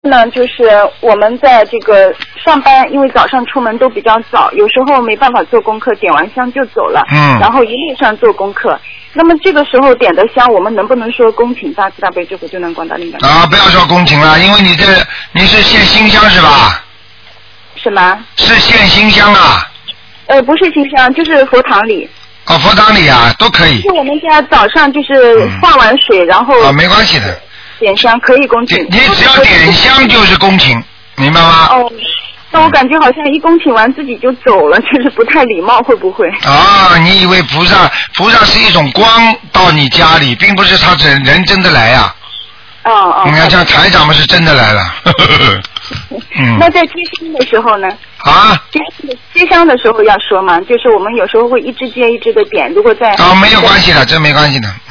呢，就是我们在这个上班，因为早上出门都比较早，有时候没办法做功课，点完香就走了。然后一路上做功课。那么这个时候点的香，我们能不能说恭请大慈大悲救苦救难广大灵感？ 不要说恭请了，因为你是献新香是吧？ 什么？ 是献新香啊？ 不是新香，就是佛堂里。 佛堂里啊，都可以。 是我们家早上就是放完水，然后。 没关系的。 点香可以恭请。 你只要点香就是恭请，明白吗？ 那我感觉好像一恭请完自己就走了，就是不太礼貌，会不会？ 你以为菩萨是一种光到你家里，并不是他人真的来呀。你看像台长们是真的来了。 那在接香的时候呢？接香的时候要说吗？就是我们有时候会一支接一支的点，如果在。 没有关系的，这没关系的。